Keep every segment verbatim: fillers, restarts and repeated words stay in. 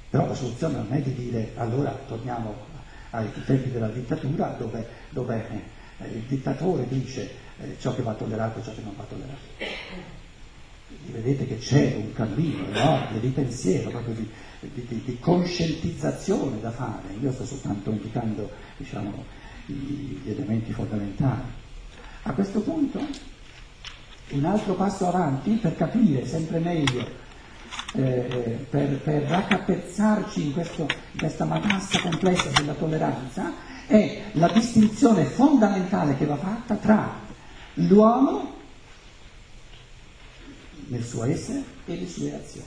Però la soluzione non è di dire allora torniamo ai tempi della dittatura dove, dove eh, il dittatore dice eh, ciò che va tollerato e ciò che non va tollerato. Vedete che c'è un cammino enorme di pensiero, proprio di, di, di, di coscientizzazione da fare. Io sto soltanto indicando, diciamo, gli elementi fondamentali. A questo punto un altro passo avanti per capire sempre meglio, eh, per, per raccapezzarci in, questo, in questa matassa complessa della tolleranza, è la distinzione fondamentale che va fatta tra l'uomo nel suo essere e le sue azioni.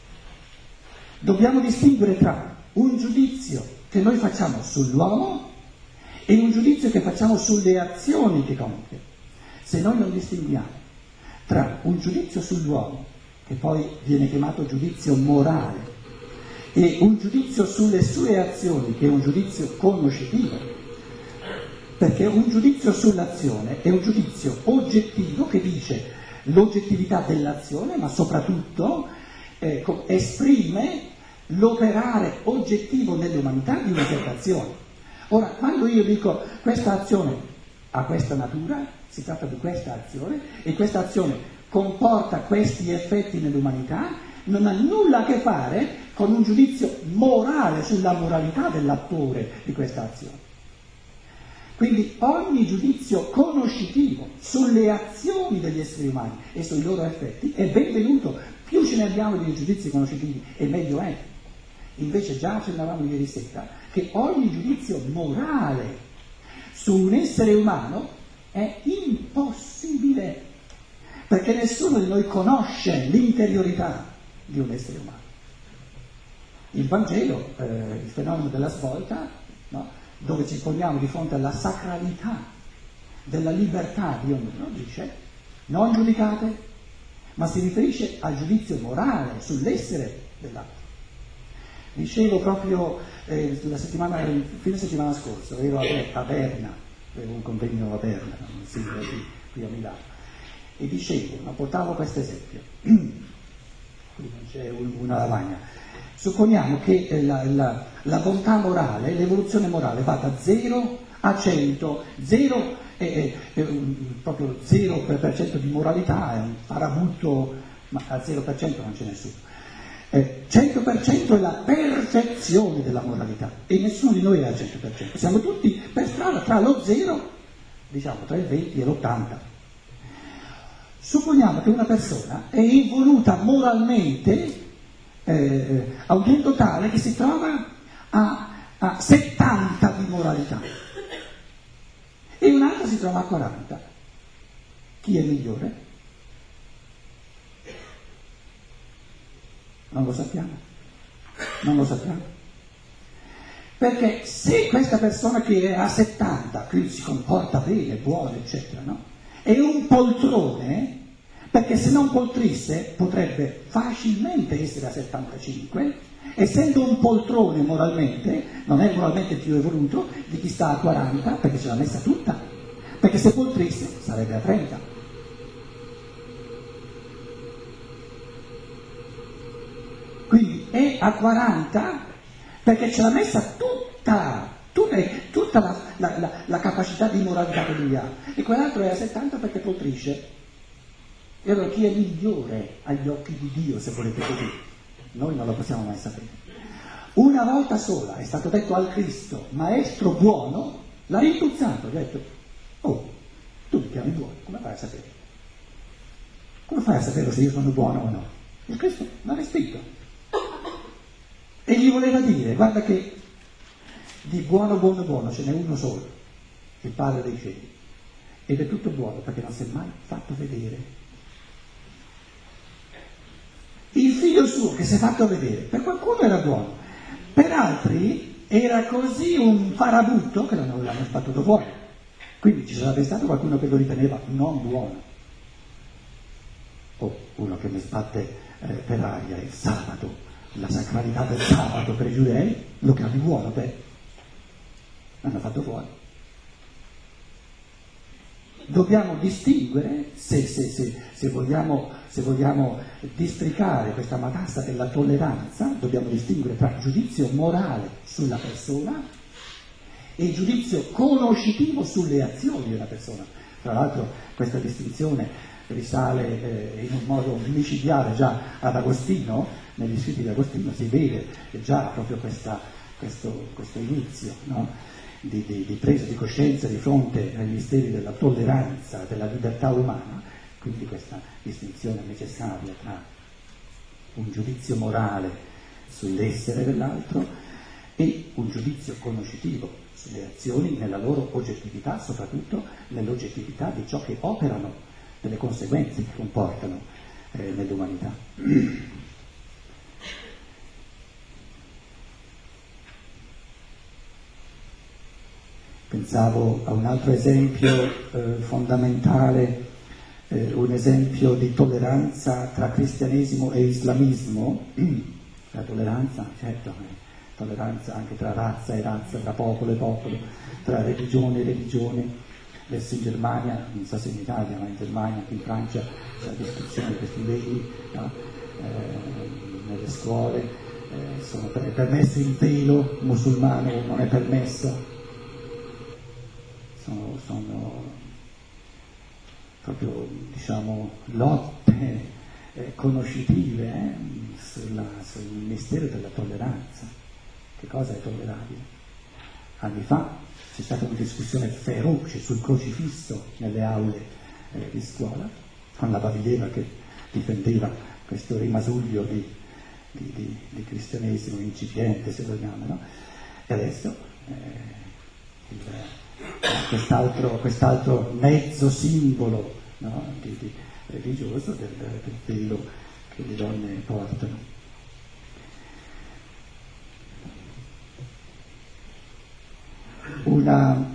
Dobbiamo distinguere tra un giudizio che noi facciamo sull'uomo e un giudizio che facciamo sulle azioni che compie. Se noi non distinguiamo tra un giudizio sull'uomo, che poi viene chiamato giudizio morale, e un giudizio sulle sue azioni, che è un giudizio conoscitivo, perché un giudizio sull'azione è un giudizio oggettivo che dice l'oggettività dell'azione, ma soprattutto eh, esprime l'operare oggettivo nell'umanità di una certa azione. Ora, quando io dico questa azione ha questa natura, si tratta di questa azione, e questa azione comporta questi effetti nell'umanità, non ha nulla a che fare con un giudizio morale sulla moralità dell'attore di questa azione. Quindi ogni giudizio conoscitivo sulle azioni degli esseri umani e sui loro effetti è benvenuto. Più ce ne abbiamo di giudizi conoscitivi e meglio è. Invece già accennavamo ieri sera che ogni giudizio morale su un essere umano è impossibile, perché nessuno di noi conosce l'interiorità di un essere umano. Il Vangelo, eh, il fenomeno della svolta, no? Dove ci poniamo di fronte alla sacralità della libertà di ognuno, dice non giudicate, ma si riferisce al giudizio morale sull'essere dell'altro. Dicevo proprio eh, la settimana, il fine settimana scorsa, ero a Berna, avevo un convegno a Berna, un sito qui, qui a Milano, e dicevo, ma portavo questo esempio, qui non c'è una lavagna. Supponiamo che eh, la, la, la bontà morale, l'evoluzione morale va da zero a cento, zero è, è, è proprio zero per cento di moralità, è un farabutto, ma al zero per cento non c'è nessuno. Eh, cento per cento è la percezione della moralità e nessuno di noi è al cento per cento, siamo tutti per strada tra lo zero, diciamo tra il venti e l'ottanta. Supponiamo che una persona è evoluta moralmente Eh, a un punto tale che si trova a, a settanta di moralità e un'altra si trova a quaranta. Chi è migliore? Non lo sappiamo, non lo sappiamo. Perché se questa persona che è a settanta, quindi si comporta bene, buono, eccetera, no? È un poltrone, perché se non poltrisse potrebbe facilmente essere a settantacinque, essendo un poltrone moralmente, non è moralmente più evoluto di chi sta a quaranta, perché ce l'ha messa tutta, perché se poltrisse sarebbe a trenta. Quindi è a quaranta perché ce l'ha messa tutta, tutta, tutta la, la, la, la capacità di moralità che lui ha, e quell'altro è a settanta perché poltrisce. E allora chi è migliore agli occhi di Dio, se volete così? Noi non lo possiamo mai sapere. Una volta sola è stato detto al Cristo, maestro buono, l'ha rintuzzato, gli ha detto, oh, tu mi chiami buono, come fai a sapere? Come fai a sapere se io sono buono o no? Il Cristo l'ha respinto. E gli voleva dire, guarda che di buono, buono, buono ce n'è uno solo, il Padre dei cieli, ed è tutto buono perché non si è mai fatto vedere. Il figlio suo che si è fatto vedere, per qualcuno era buono, per altri era così un farabutto che non avevano fatto fuori. Quindi ci sarebbe stato qualcuno che lo riteneva non buono. O uno che mi sbatte eh, per aria il sabato, la sacralità del sabato per i giudei, lo chiami buono, beh, l'hanno fatto fuori. dobbiamo distinguere, se, se, se, se, vogliamo, se vogliamo districare questa matassa della tolleranza, dobbiamo distinguere tra giudizio morale sulla persona e giudizio conoscitivo sulle azioni della persona. Tra l'altro questa distinzione risale eh, in un modo micidiale già ad Agostino, negli scritti di Agostino si vede già proprio questa, questo, questo inizio, no? Di, di, di presa di coscienza di fronte ai misteri della tolleranza, della libertà umana, quindi questa distinzione necessaria tra un giudizio morale sull'essere dell'altro e un giudizio conoscitivo sulle azioni nella loro oggettività, soprattutto nell'oggettività di ciò che operano, delle conseguenze che comportano eh, nell'umanità. Pensavo a un altro esempio eh, fondamentale, eh, un esempio di tolleranza tra cristianesimo e islamismo. La tolleranza, certo, eh, tolleranza anche tra razza e razza, tra popolo e popolo, tra religione e religione. Adesso in Germania, non so se in Italia, ma in Germania, anche in Francia, c'è la discussione di questi veli, no? eh, nelle scuole, eh, sono per, è permesso il velo musulmano o non è permesso. Sono, sono proprio, diciamo, lotte eh, conoscitive eh, sulla, sul mistero della tolleranza. Che cosa è tollerabile? Anni fa c'è stata una discussione feroce sul crocifisso nelle aule eh, di scuola, con la Baviera che difendeva questo rimasuglio di, di, di, di cristianesimo incipiente, se vogliamo, no? E adesso eh, il Quest'altro, quest'altro mezzo simbolo, no, di, di religioso del, del velo che le donne portano. Una,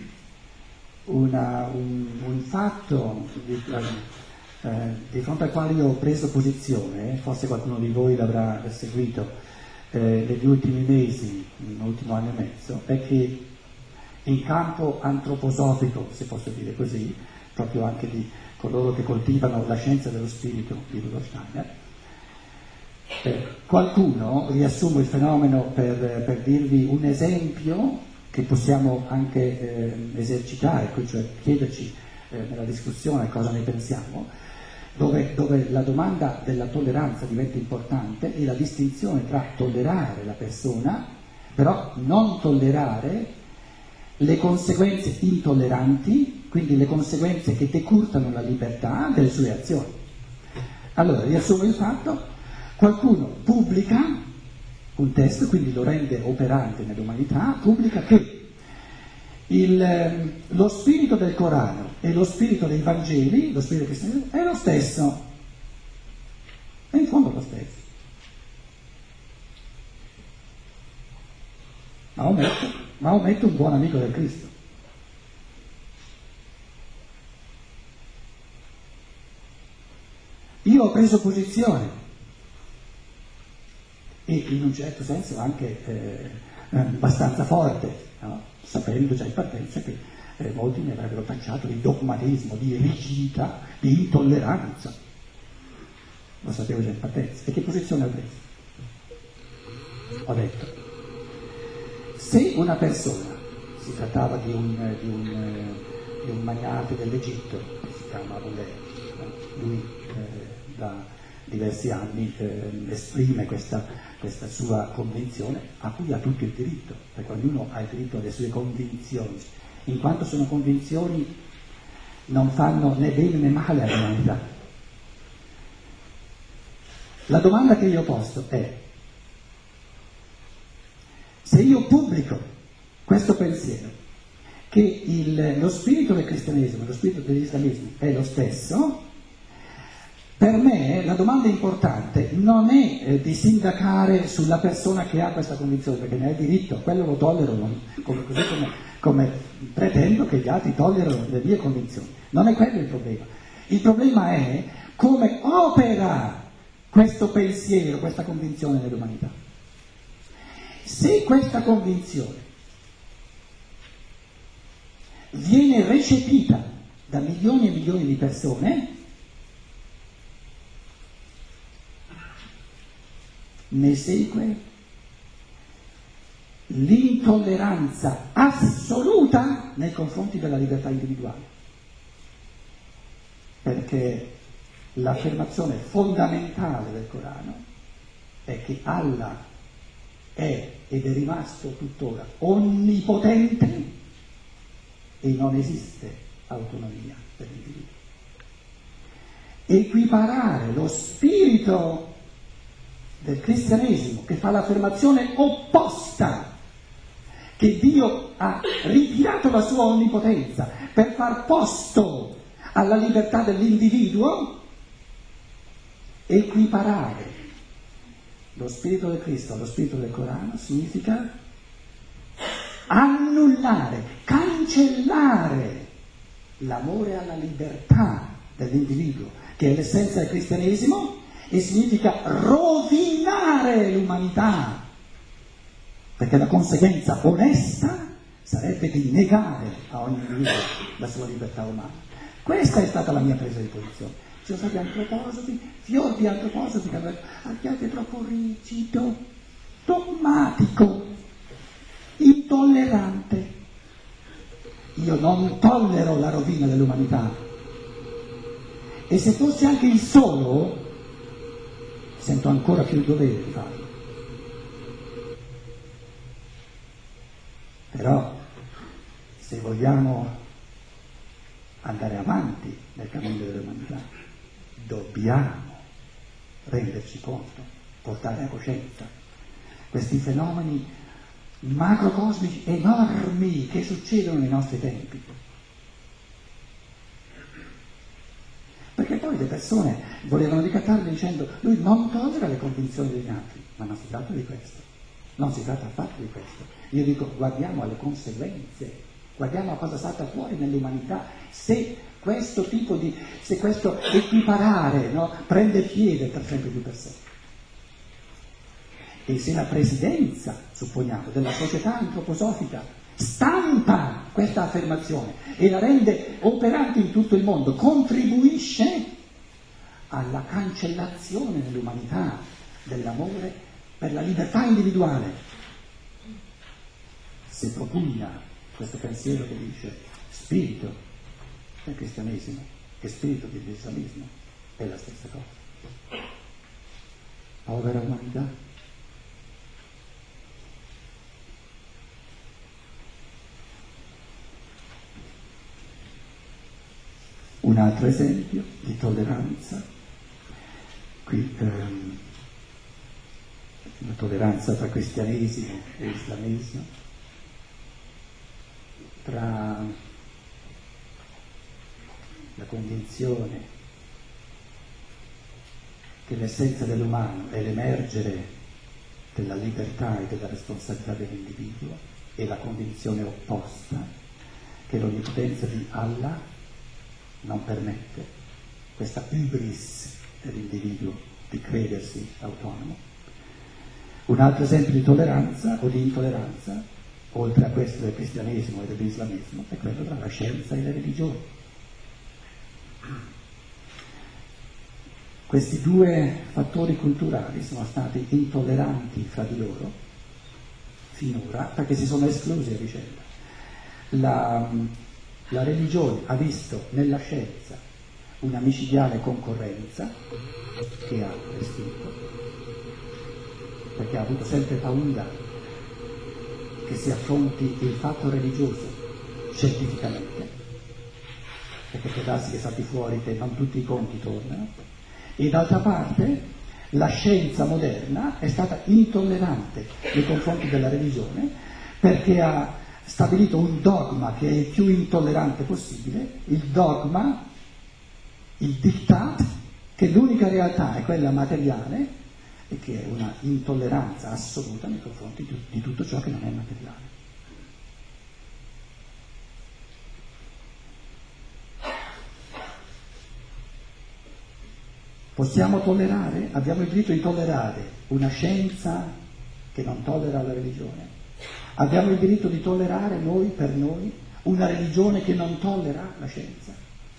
una, un, un fatto di, eh, di fronte al quale io ho preso posizione, forse qualcuno di voi l'avrà seguito eh, negli ultimi mesi, nell'ultimo anno e mezzo, è che in campo antroposofico, se posso dire così, proprio anche di coloro che coltivano la scienza dello spirito di Rudolf Steiner, eh, qualcuno, riassumo il fenomeno per, per dirvi un esempio che possiamo anche eh, esercitare, cioè chiederci eh, nella discussione cosa ne pensiamo, dove, dove la domanda della tolleranza diventa importante e la distinzione tra tollerare la persona, però non tollerare le conseguenze intolleranti, quindi le conseguenze che decurtano la libertà delle sue azioni. Allora, riassumo il fatto, qualcuno pubblica un testo, quindi lo rende operante nell'umanità, pubblica che il, lo spirito del Corano e lo spirito dei Vangeli, lo spirito del cristianesimo, è lo stesso, è in fondo lo stesso. Maometto, Maometto è un buon amico del Cristo. Io ho preso posizione e in un certo senso anche eh, abbastanza forte, no? Sapendo già in partenza che eh, molti mi avrebbero tacciato di dogmatismo, di rigidità, di intolleranza. Lo sapevo già in partenza. E che posizione ho preso? Ho detto, se una persona, si trattava di un, di un, di un magnate dell'Egitto, che si chiama Boulay, lui eh, da diversi anni eh, esprime questa, questa sua convinzione, a cui ha tutto il diritto, perché ognuno ha il diritto alle sue convinzioni, in quanto sono convinzioni non fanno né bene né male all'umanità. La domanda che io ho posto è: se io pubblico questo pensiero, che il, lo spirito del cristianesimo e lo spirito dell'islamismo è lo stesso, per me la domanda importante non è eh, di sindacare sulla persona che ha questa condizione, perché ne ha diritto, quello lo tollero, non, come, così come, come pretendo che gli altri tollerano le mie convinzioni. Non è quello il problema. Il problema è come opera questo pensiero, questa convinzione nell'umanità. Se questa convinzione viene recepita da milioni e milioni di persone, ne segue l'intolleranza assoluta nei confronti della libertà individuale, perché l'affermazione fondamentale del Corano è che Allah è ed è rimasto tuttora onnipotente e non esiste autonomia per l'individuo. Equiparare lo spirito del cristianesimo, che fa l'affermazione opposta, che Dio ha ritirato la sua onnipotenza per far posto alla libertà dell'individuo, equiparare lo spirito del Cristo allo spirito del Corano significa annullare, cancellare l'amore alla libertà dell'individuo, che è l'essenza del cristianesimo, e significa rovinare l'umanità, perché la conseguenza onesta sarebbe di negare a ogni individuo la sua libertà umana. Questa è stata la mia presa di posizione. Ci sono stati antroposofi, fior di antroposofi che hanno detto: abbiate troppo rigido, dogmatico, intollerante. Io non tollero la rovina dell'umanità, e se fosse anche il solo, sento ancora più il dovere di farlo. Però, se vogliamo andare avanti nel cammino dell'umanità, dobbiamo renderci conto, portare a coscienza questi fenomeni macrocosmici enormi che succedono nei nostri tempi. Perché poi le persone volevano ricattarli dicendo: lui non tollera le convinzioni degli altri, ma non si tratta di questo, non si tratta affatto di questo. Io dico: guardiamo alle conseguenze, guardiamo a cosa salta fuori nell'umanità se questo tipo di, se questo equiparare, no, prende piede per sempre più persone. E se la presidenza, supponiamo, della società antroposofica stampa questa affermazione e la rende operante in tutto il mondo, contribuisce alla cancellazione nell'umanità dell'amore per la libertà individuale. Se propugna questo pensiero che dice spirito del cristianesimo e spirito dell'islamismo, è la stessa cosa. Povera umanità. Un altro esempio di tolleranza, qui ehm, la tolleranza tra cristianesimo e islamismo, tra la convinzione che l'essenza dell'umano è l'emergere della libertà e della responsabilità dell'individuo, e la convinzione opposta che l'onnipotenza di Allah non permette questa hybris dell'individuo di credersi autonomo. Un altro esempio di tolleranza o di intolleranza, oltre a questo del cristianesimo e dell'islamismo, è quello tra la scienza e le religioni. Questi due fattori culturali sono stati intolleranti fra di loro finora perché si sono esclusi a vicenda. La, la religione ha visto nella scienza una micidiale concorrenza che ha respinto, perché ha avuto sempre paura che si affronti il fatto religioso scientificamente, perché può darsi che salti fuori che non tutti i conti tornano. E d'altra parte la scienza moderna è stata intollerante nei confronti della religione, perché ha stabilito un dogma che è il più intollerante possibile, il dogma, il diktat, che l'unica realtà è quella materiale, e che è una intolleranza assoluta nei confronti di, di tutto ciò che non è materiale. Possiamo tollerare, abbiamo il diritto di tollerare una scienza che non tollera la religione, abbiamo il diritto di tollerare noi per noi una religione che non tollera la scienza.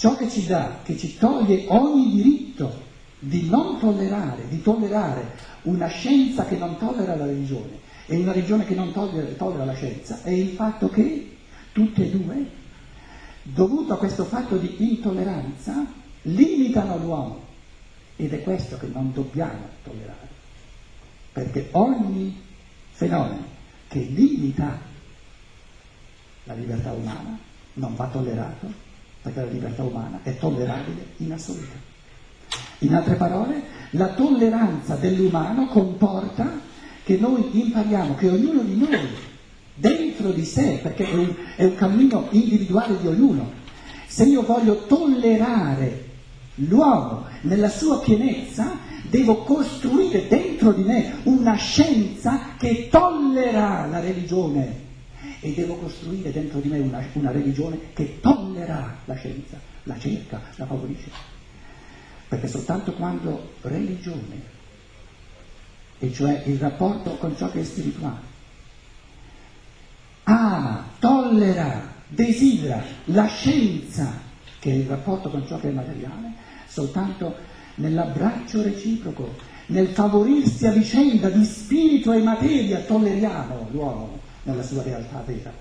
ciò che ci dà, che ci toglie ogni diritto di non tollerare, di tollerare una scienza che non tollera la religione e una religione che non tollera, tollera la scienza, è il fatto che tutte e due, dovuto a questo fatto di intolleranza, limitano l'uomo. Ed è questo che non dobbiamo tollerare, perché ogni fenomeno che limita la libertà umana non va tollerato, perché la libertà umana è tollerabile in assoluto. In altre parole, la tolleranza dell'umano comporta che noi impariamo, che ognuno di noi, dentro di sé, perché è un, è un cammino individuale di ognuno, se io voglio tollerare l'uomo nella sua pienezza, devo costruire dentro di me una scienza che tollera la religione e devo costruire dentro di me una, una religione che tollera la scienza, la cerca, la favorisce. Perché soltanto quando religione, e cioè il rapporto con ciò che è spirituale, ama, tollera, desidera la scienza, che è il rapporto con ciò che è materiale, soltanto nell'abbraccio reciproco, nel favorirsi a vicenda di spirito e materia, tolleriamo l'uomo nella sua realtà vera.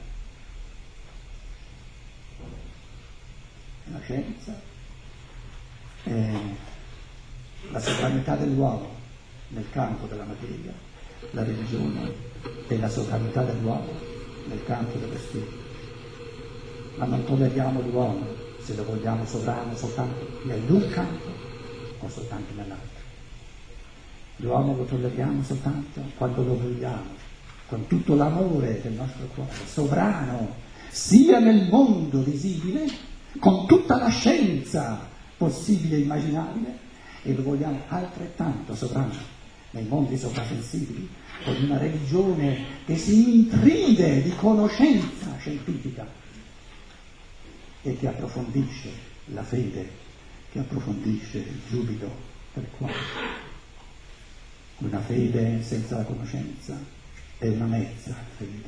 La scienza è la sovranità dell'uomo nel campo della materia, la religione è la sovranità dell'uomo nel campo dello spirito. Ma non tolleriamo l'uomo se lo vogliamo sovrano soltanto nell'un campo o soltanto nell'altro. L'uomo lo tolleriamo soltanto quando lo vogliamo, con tutto l'amore del nostro cuore, sovrano, sia nel mondo visibile, con tutta la scienza possibile e immaginabile, e lo vogliamo altrettanto sovrano nei mondi soprasensibili, con una religione che si intride di conoscenza scientifica e che approfondisce la fede, che approfondisce il giubilo per cuore. Una fede senza la conoscenza è una mezza fede,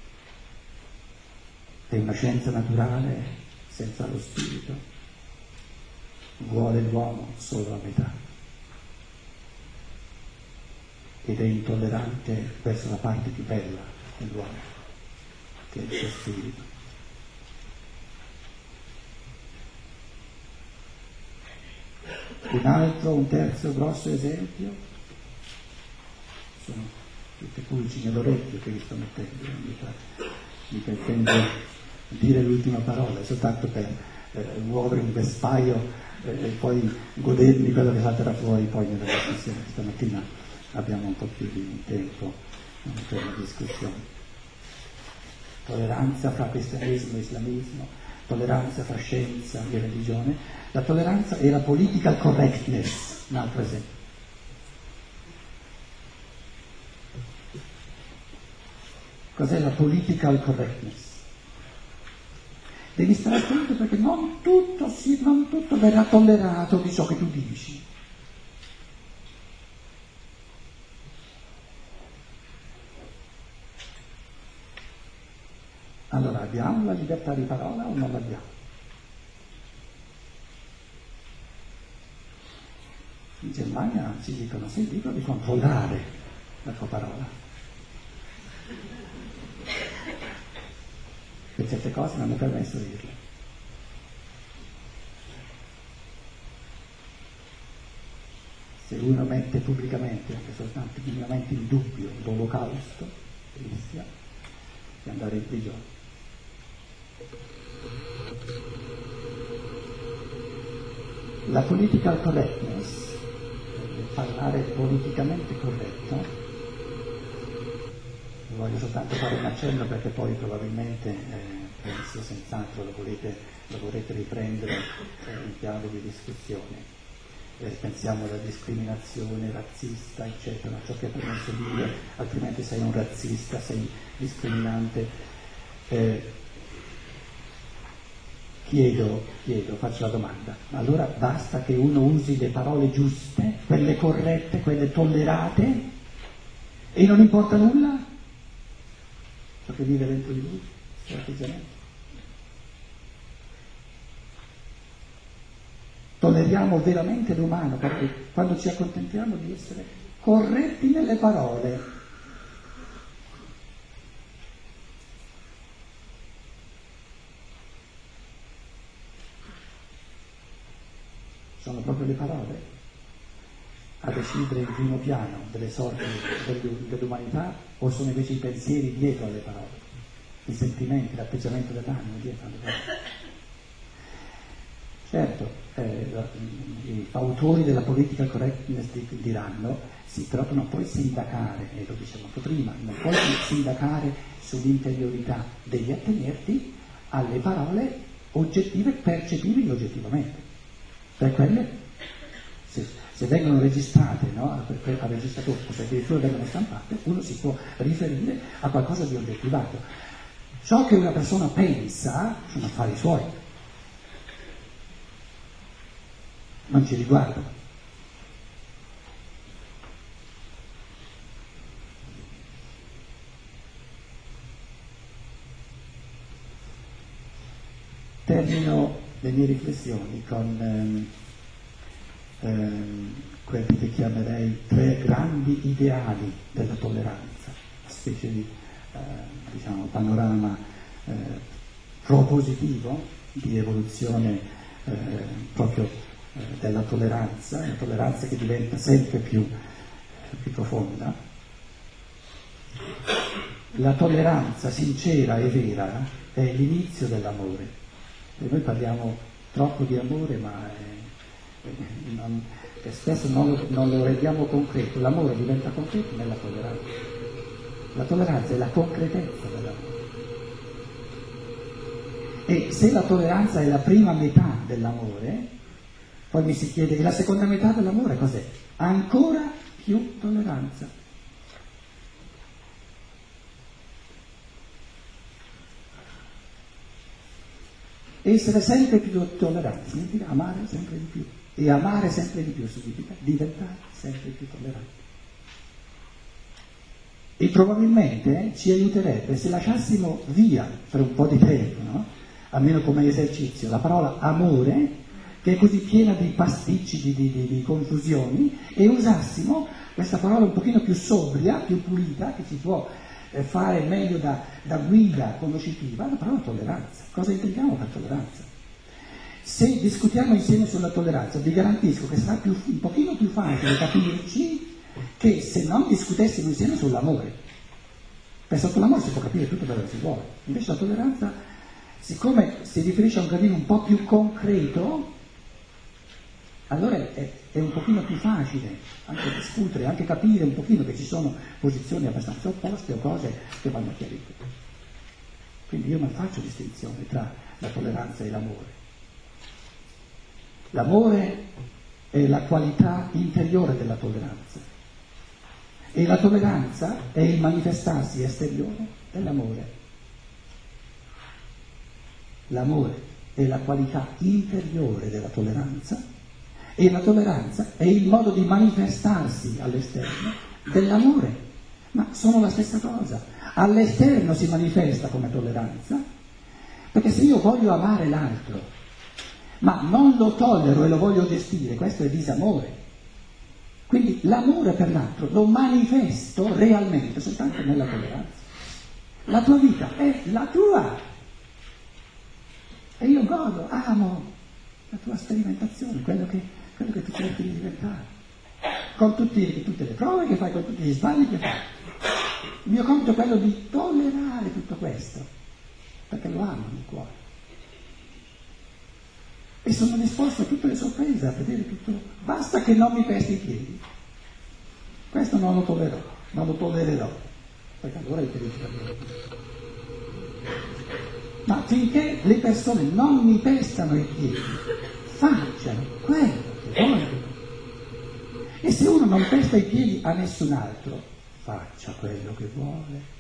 è una scienza naturale senza lo spirito, vuole l'uomo solo a metà ed è intollerante verso la parte più bella dell'uomo, che è il suo spirito. Un altro, un terzo grosso esempio sono tutte pulci nell'orecchio che vi sto mettendo, mica, mica intendo dire l'ultima parola, è soltanto per eh, muovere un vespaio eh, e poi godermi quello che salterà fuori poi nella discussione. Stamattina abbiamo un po' più di tempo per la discussione. Tolleranza fra cristianesimo e islamismo, tolleranza fra scienza e religione, la tolleranza e la political correctness, un altro esempio. Cos'è la political correctness? Devi stare attento perché non tutto, si, non tutto verrà tollerato di ciò che tu dici. Allora, abbiamo la libertà di parola o non l'abbiamo? In Germania ci dicono, sì, dicono di controllare la tua parola. Per certe cose non è permesso dirle. Se uno mette pubblicamente, anche soltanto minimamente in dubbio, l'olocausto, rischia di andare in prigione. La political correctness, parlare politicamente corretto, voglio soltanto fare un accenno perché poi probabilmente, eh, penso senz'altro lo volete, lo vorrete riprendere eh, in chiave di discussione. Eh, pensiamo alla discriminazione razzista, eccetera, ciò che è permesso dire, altrimenti sei un razzista, sei discriminante. Eh, chiedo, chiedo, faccio la domanda, ma allora basta che uno usi le parole giuste, quelle corrette, quelle tollerate, e non importa nulla? Ciò che vive dentro di lui, questo atteggiamento. Tolleriamo veramente l'umano quando ci accontentiamo di essere corretti nelle parole. Sono proprio le parole a decidere il primo piano delle sorti dell'umanità, o sono invece i pensieri dietro alle parole, i sentimenti, l'atteggiamento dell'animo dietro alle parole? Certo, eh, i fautori della political correctness diranno sì, però tu non puoi sindacare, e lo dicevo molto prima, non puoi sindacare sull'interiorità, devi attenerti alle parole oggettive, percepibili oggettivamente. Per quelle, se, se vengono registrate, no, al registratore, o se addirittura vengono stampate, uno si può riferire a qualcosa di oggettivato. Ciò che una persona pensa sono affari suoi, non ci riguarda. Termino le mie riflessioni con ehm, ehm, quelli che chiamerei tre grandi ideali della tolleranza, una specie di eh, diciamo, panorama eh, propositivo di evoluzione eh, proprio eh, della tolleranza, una tolleranza che diventa sempre più, eh, più profonda. La tolleranza sincera e vera è l'inizio dell'amore. E noi parliamo troppo di amore, ma eh, non, eh, spesso non lo, non lo rendiamo concreto. L'amore diventa concreto nella tolleranza. La tolleranza è la concretezza dell'amore. E se la tolleranza è la prima metà dell'amore, poi mi si chiede, e la seconda metà dell'amore cos'è? Ancora più tolleranza. Essere sempre più tolleranti significa amare sempre di più, e amare sempre di più significa diventare sempre più tolleranti. E probabilmente ci aiuterebbe se lasciassimo via per un po' di tempo, no? Almeno come esercizio, la parola amore, che è così piena di pasticci, di, di, di, di confusioni, e usassimo questa parola un pochino più sobria, più pulita, che si può fare meglio da, da guida conoscitiva, la parola tolleranza. Cosa intendiamo per tolleranza? Se discutiamo insieme sulla tolleranza, vi garantisco che sarà più, un pochino più facile capirci che se non discutessimo insieme sull'amore. Perché sotto l'amore si può capire tutto quello che si vuole. Invece la tolleranza, siccome si riferisce a un gradino un po' più concreto, allora è, è un pochino più facile anche discutere, anche capire un pochino che ci sono posizioni abbastanza opposte o cose che vanno chiarite. Quindi io non faccio distinzione tra la tolleranza e l'amore. L'amore è la qualità interiore della tolleranza e la tolleranza è il manifestarsi esteriore dell'amore. L'amore è la qualità interiore della tolleranza e la tolleranza è il modo di manifestarsi all'esterno dell'amore, ma sono la stessa cosa. All'esterno si manifesta come tolleranza, perché se io voglio amare l'altro, ma non lo tollero e lo voglio gestire, questo è disamore. Quindi l'amore per l'altro lo manifesto realmente soltanto nella tolleranza. La tua vita è la tua, e io godo, amo la tua sperimentazione, quello che, quello che tu cerchi di diventare, con tutti, tutte le prove che fai, con tutti gli sbagli che fai. Il mio compito è quello di tollerare tutto questo, perché lo amo nel cuore. E sono disposto a tutte le sorprese, a vedere tutto. Basta che non mi pesti i piedi. Questo non lo tollerò, non lo tollererò, perché allora è terrificabile. Ma finché le persone non mi pestano i piedi, facciano quello che vogliono. E se uno non pesta i piedi a nessun altro, faccia quello che vuole.